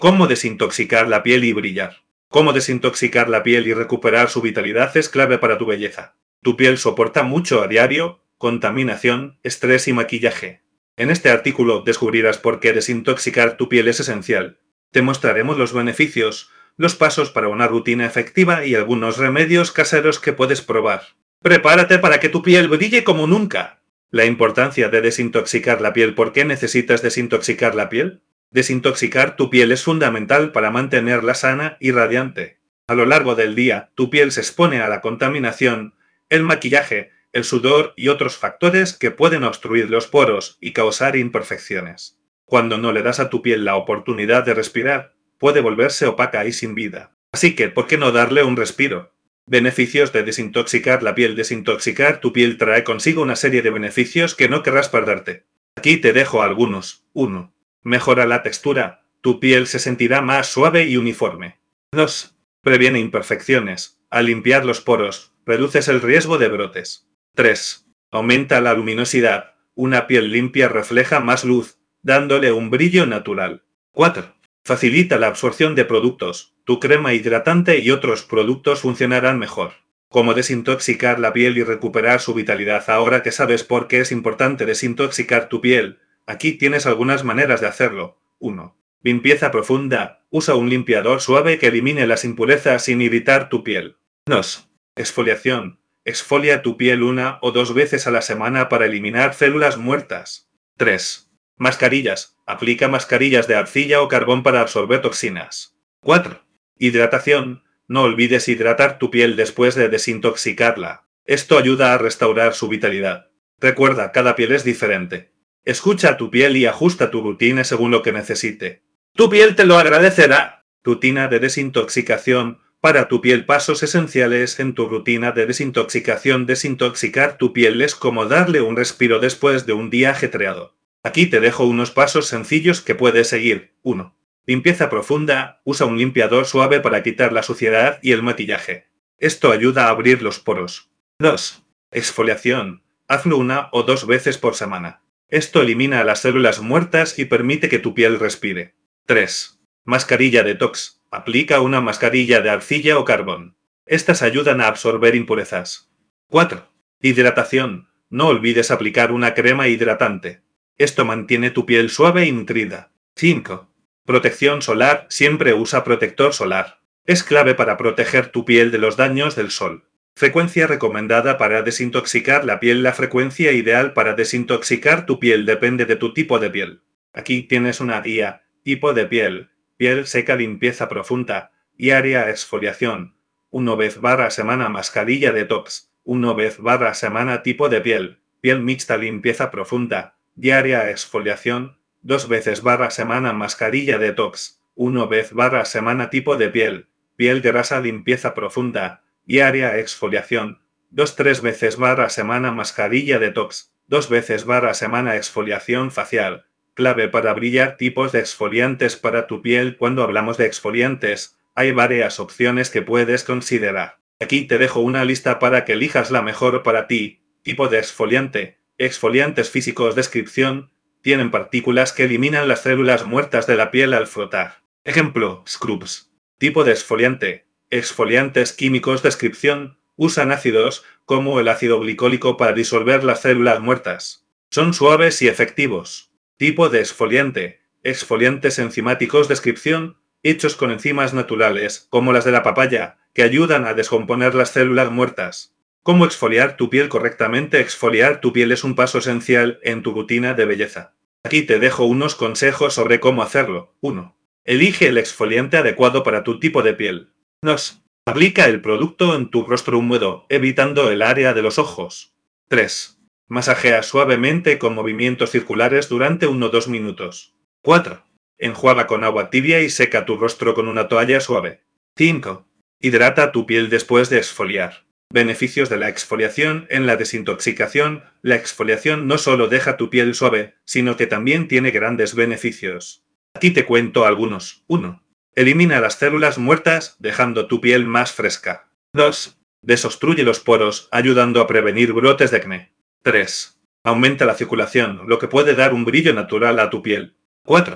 ¿Cómo desintoxicar la piel y brillar? Cómo desintoxicar la piel y recuperar su vitalidad es clave para tu belleza. Tu piel soporta mucho a diario, contaminación, estrés y maquillaje. En este artículo descubrirás por qué desintoxicar tu piel es esencial. Te mostraremos los beneficios, los pasos para una rutina efectiva y algunos remedios caseros que puedes probar. Prepárate para que tu piel brille como nunca. La importancia de desintoxicar la piel. ¿Por qué necesitas desintoxicar la piel? Desintoxicar tu piel es fundamental para mantenerla sana y radiante. A lo largo del día, tu piel se expone a la contaminación, el maquillaje, el sudor y otros factores que pueden obstruir los poros y causar imperfecciones. Cuando no le das a tu piel la oportunidad de respirar, puede volverse opaca y sin vida. Así que, ¿por qué no darle un respiro? Beneficios de desintoxicar la piel. Desintoxicar tu piel trae consigo una serie de beneficios que no querrás perderte. Aquí te dejo algunos. 1. Mejora la textura. Tu piel se sentirá más suave y uniforme. 2. Previene imperfecciones. Al limpiar los poros, reduces el riesgo de brotes. 3. Aumenta la luminosidad. Una piel limpia refleja más luz, dándole un brillo natural. 4. Facilita la absorción de productos. Tu crema hidratante y otros productos funcionarán mejor. Cómo desintoxicar la piel y recuperar su vitalidad. Ahora que sabes por qué es importante desintoxicar tu piel, aquí tienes algunas maneras de hacerlo. 1. Limpieza profunda. Usa un limpiador suave que elimine las impurezas sin irritar tu piel. 2. Exfoliación. Exfolia tu piel 1 o 2 veces a la semana para eliminar células muertas. 3. Mascarillas. Aplica mascarillas de arcilla o carbón para absorber toxinas. 4. Hidratación. No olvides hidratar tu piel después de desintoxicarla. Esto ayuda a restaurar su vitalidad. Recuerda, cada piel es diferente. Escucha a tu piel y ajusta tu rutina según lo que necesite. Tu piel te lo agradecerá. Rutina de desintoxicación. Para tu piel, pasos esenciales en tu rutina de desintoxicación. Desintoxicar tu piel es como darle un respiro después de un día ajetreado. Aquí te dejo unos pasos sencillos que puedes seguir. 1. Limpieza profunda. Usa un limpiador suave para quitar la suciedad y el maquillaje. Esto ayuda a abrir los poros. 2. Exfoliación. Hazlo 1 o 2 veces por semana. Esto elimina las células muertas y permite que tu piel respire. 3. Mascarilla detox. Aplica una mascarilla de arcilla o carbón. Estas ayudan a absorber impurezas. 4. Hidratación. No olvides aplicar una crema hidratante. Esto mantiene tu piel suave y nutrida. 5. Protección solar. Siempre usa protector solar. Es clave para proteger tu piel de los daños del sol. Frecuencia recomendada para desintoxicar la piel. La frecuencia ideal para desintoxicar tu piel depende de tu tipo de piel. Aquí tienes una guía. Tipo de piel. Piel seca, limpieza profunda. Diaria, exfoliación. 1 vez barra semana, mascarilla detox. 1 vez barra semana. Tipo de piel. Piel mixta, limpieza profunda. Diaria, exfoliación. 2 veces barra semana, mascarilla detox. 1 vez barra semana. Tipo de piel. Piel grasa, limpieza profunda. Diaria, exfoliación. 2-3 veces barra semana, mascarilla detox. 2 veces barra semana, exfoliación facial. Clave para brillar. Tipos de exfoliantes para tu piel. Cuando hablamos de exfoliantes, hay varias opciones que puedes considerar. Aquí te dejo una lista para que elijas la mejor para ti. Tipo de exfoliante. Exfoliantes físicos. Descripción. Tienen partículas que eliminan las células muertas de la piel al frotar. Ejemplo, scrubs. Tipo de exfoliante. Exfoliantes químicos. Descripción. Usan ácidos, como el ácido glicólico, para disolver las células muertas. Son suaves y efectivos. Tipo de exfoliante. Exfoliantes enzimáticos. Descripción. Hechos con enzimas naturales, como las de la papaya, que ayudan a descomponer las células muertas. ¿Cómo exfoliar tu piel correctamente? Exfoliar tu piel es un paso esencial en tu rutina de belleza. Aquí te dejo unos consejos sobre cómo hacerlo. 1. Elige el exfoliante adecuado para tu tipo de piel. 2. Aplica el producto en tu rostro húmedo, evitando el área de los ojos. 3. Masajea suavemente con movimientos circulares durante 1-2 minutos. 4. Enjuaga con agua tibia y seca tu rostro con una toalla suave. 5. Hidrata tu piel después de exfoliar. Beneficios de la exfoliación en la desintoxicación. La exfoliación no solo deja tu piel suave, sino que también tiene grandes beneficios. Aquí te cuento algunos. 1. Elimina las células muertas, dejando tu piel más fresca. 2. Desobstruye los poros, ayudando a prevenir brotes de acné. 3. Aumenta la circulación, lo que puede dar un brillo natural a tu piel. 4.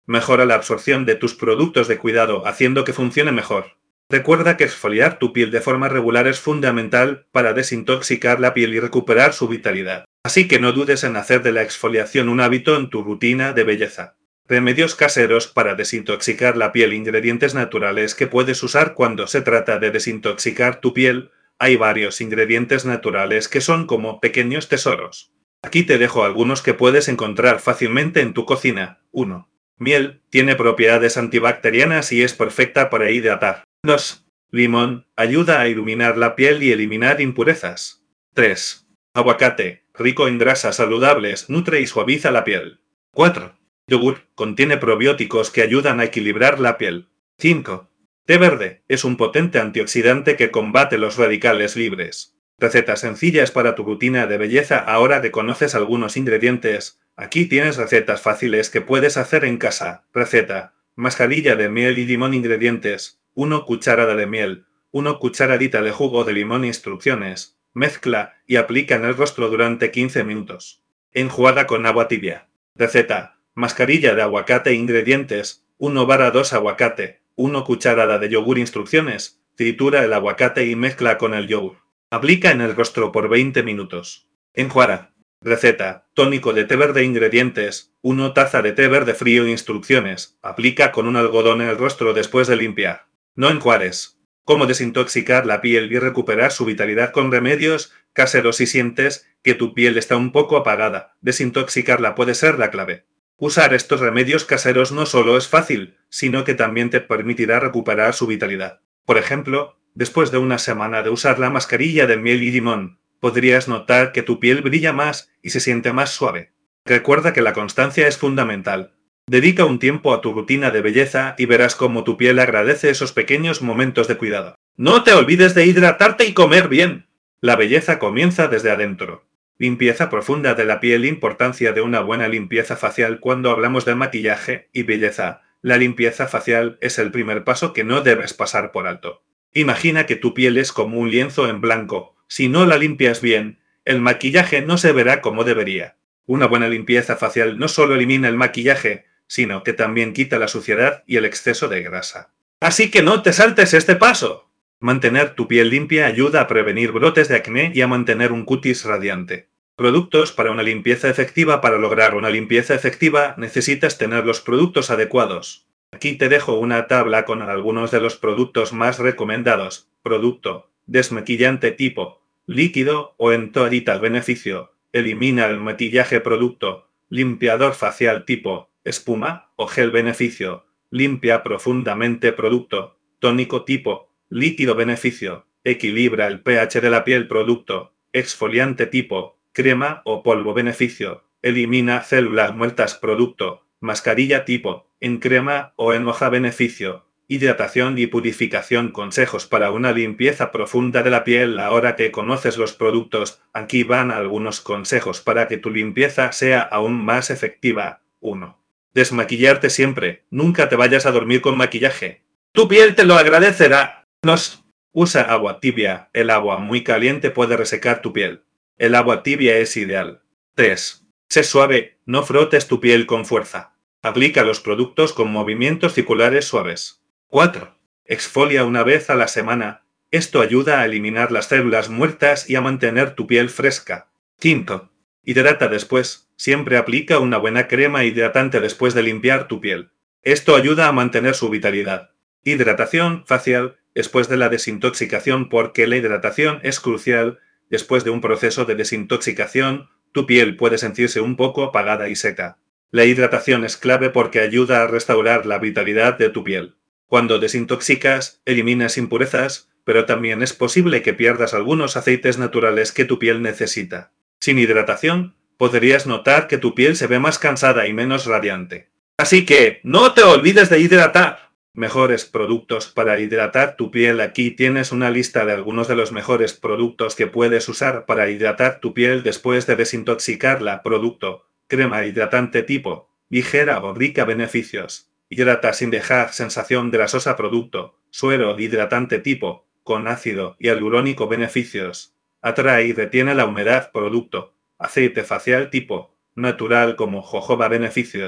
Mejora la absorción de tus productos de cuidado haciendo que funcione mejor. Recuerda que exfoliar tu piel de forma regular es fundamental para desintoxicar la piel y recuperar su vitalidad. Así que no dudes en hacer de la exfoliación un hábito en tu rutina de belleza. Remedios caseros para desintoxicar la piel. Ingredientes naturales que puedes usar cuando se trata de desintoxicar tu piel. Hay varios ingredientes naturales que son como pequeños tesoros. Aquí te dejo algunos que puedes encontrar fácilmente en tu cocina. 1. Miel. Tiene propiedades antibacterianas y es perfecta para hidratar. 2. Limón. Ayuda a iluminar la piel y eliminar impurezas. 3. Aguacate. Rico en grasas saludables, nutre y suaviza la piel. 4. Yogur. Contiene probióticos que ayudan a equilibrar la piel. 5. Té verde. Es un potente antioxidante que combate los radicales libres. Recetas sencillas para tu rutina de belleza. Ahora que conoces algunos ingredientes, aquí tienes recetas fáciles que puedes hacer en casa. Receta. Mascarilla de miel y limón. Ingredientes. 1 cucharada de miel. 1 cucharadita de jugo de limón. Instrucciones. Mezcla y aplica en el rostro durante 15 minutos. Enjuaga con agua tibia. Receta. Mascarilla de aguacate. Ingredientes. 1/2 aguacate. 1 cucharada de yogur. Instrucciones. Tritura el aguacate y mezcla con el yogur. Aplica en el rostro por 20 minutos. Enjuaga. Receta. Tónico de té verde. Ingredientes. 1 taza de té verde frío. Instrucciones. Aplica con un algodón en el rostro después de limpiar. No enjuagues. Cómo desintoxicar la piel y recuperar su vitalidad con remedios caseros. Si sientes que tu piel está un poco apagada, desintoxicarla puede ser la clave. Usar estos remedios caseros no solo es fácil, sino que también te permitirá recuperar su vitalidad. Por ejemplo, después de una semana de usar la mascarilla de miel y limón, podrías notar que tu piel brilla más y se siente más suave. Recuerda que la constancia es fundamental. Dedica un tiempo a tu rutina de belleza y verás cómo tu piel agradece esos pequeños momentos de cuidado. No te olvides de hidratarte y comer bien. La belleza comienza desde adentro. Limpieza profunda de la piel. Importancia de una buena limpieza facial. Cuando hablamos de maquillaje y belleza, la limpieza facial es el primer paso que no debes pasar por alto. Imagina que tu piel es como un lienzo en blanco. Si no la limpias bien, el maquillaje no se verá como debería. Una buena limpieza facial no solo elimina el maquillaje, sino que también quita la suciedad y el exceso de grasa. Así que no te saltes este paso. Mantener tu piel limpia ayuda a prevenir brotes de acné y a mantener un cutis radiante. Productos para una limpieza efectiva. Para lograr una limpieza efectiva necesitas tener los productos adecuados. Aquí te dejo una tabla con algunos de los productos más recomendados. Producto. Desmaquillante tipo líquido o en toallita. Beneficio. Elimina el maquillaje. Producto. Limpiador facial tipo espuma o gel. Beneficio. Limpia profundamente. Producto. Tónico tipo líquido. Beneficio. Equilibra el pH de la piel. Producto. Exfoliante tipo crema o polvo. Beneficio. Elimina células muertas. Producto. Mascarilla tipo en crema o en hoja. Beneficio. Hidratación y purificación. Consejos para una limpieza profunda de la piel. Ahora que conoces los productos, aquí van algunos consejos para que tu limpieza sea aún más efectiva. 1. Desmaquillarte siempre. Nunca te vayas a dormir con maquillaje. Tu piel te lo agradecerá. 2. Usa agua tibia. El agua muy caliente puede resecar tu piel. El agua tibia es ideal. 3. Sé suave. No frotes tu piel con fuerza. Aplica los productos con movimientos circulares suaves. 4. Exfolia una vez a la semana. Esto ayuda a eliminar las células muertas y a mantener tu piel fresca. 5. Hidrata después. Siempre aplica una buena crema hidratante después de limpiar tu piel. Esto ayuda a mantener su vitalidad. Hidratación facial después de la desintoxicación. Porque la hidratación es crucial. Después de un proceso de desintoxicación, tu piel puede sentirse un poco apagada y seca. La hidratación es clave porque ayuda a restaurar la vitalidad de tu piel. Cuando desintoxicas, eliminas impurezas, pero también es posible que pierdas algunos aceites naturales que tu piel necesita. Sin hidratación, podrías notar que tu piel se ve más cansada y menos radiante. Así que, no te olvides de hidratar. Mejores productos para hidratar tu piel. Aquí tienes una lista de algunos de los mejores productos que puedes usar para hidratar tu piel después de desintoxicarla. Producto. Crema hidratante tipo ligera o rica. Beneficios. Hidrata sin dejar sensación grasosa. Producto. Suero hidratante tipo con ácido hialurónico. Beneficios. Atrae y retiene la humedad. Producto. Aceite facial tipo natural como jojoba. Beneficios.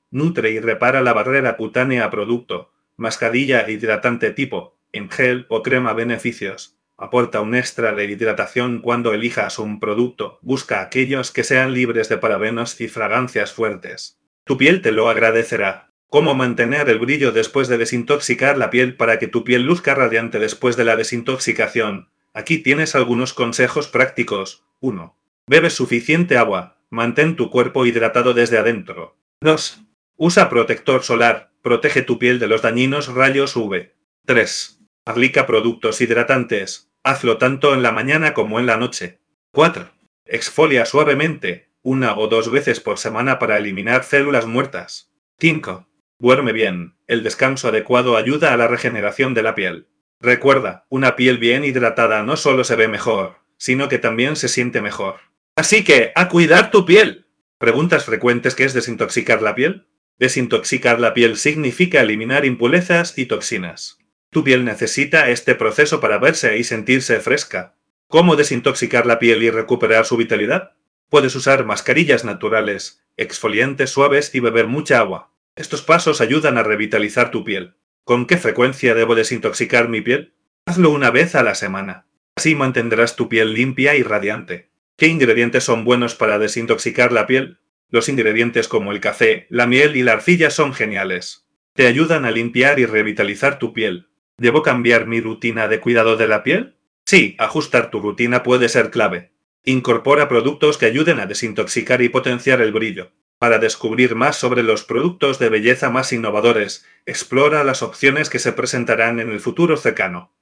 Nutre y repara la barrera cutánea a producto. Mascarilla hidratante tipo, en gel o crema. Beneficios. Aporta un extra de hidratación cuando elijas un producto. Busca aquellos que sean libres de parabenos y fragancias fuertes. Tu piel te lo agradecerá. ¿Cómo mantener el brillo después de desintoxicar la piel para que tu piel luzca radiante después de la desintoxicación? Aquí tienes algunos consejos prácticos. 1. Bebe suficiente agua. Mantén tu cuerpo hidratado desde adentro. 2. Usa protector solar. Protege tu piel de los dañinos rayos UV. 3. Aplica productos hidratantes. Hazlo tanto en la mañana como en la noche. 4. Exfolia suavemente, 1 o 2 veces por semana para eliminar células muertas. 5. Duerme bien. El descanso adecuado ayuda a la regeneración de la piel. Recuerda, una piel bien hidratada no solo se ve mejor, sino que también se siente mejor. Así que, ¡a cuidar tu piel! ¿Preguntas frecuentes qué es desintoxicar la piel? Desintoxicar la piel significa eliminar impurezas y toxinas. Tu piel necesita este proceso para verse y sentirse fresca. ¿Cómo desintoxicar la piel y recuperar su vitalidad? Puedes usar mascarillas naturales, exfoliantes suaves y beber mucha agua. Estos pasos ayudan a revitalizar tu piel. ¿Con qué frecuencia debo desintoxicar mi piel? Hazlo 1 vez a la semana. Así mantendrás tu piel limpia y radiante. ¿Qué ingredientes son buenos para desintoxicar la piel? Los ingredientes como el café, la miel y la arcilla son geniales. Te ayudan a limpiar y revitalizar tu piel. ¿Debo cambiar mi rutina de cuidado de la piel? Sí, ajustar tu rutina puede ser clave. Incorpora productos que ayuden a desintoxicar y potenciar el brillo. Para descubrir más sobre los productos de belleza más innovadores, explora las opciones que se presentarán en el futuro cercano.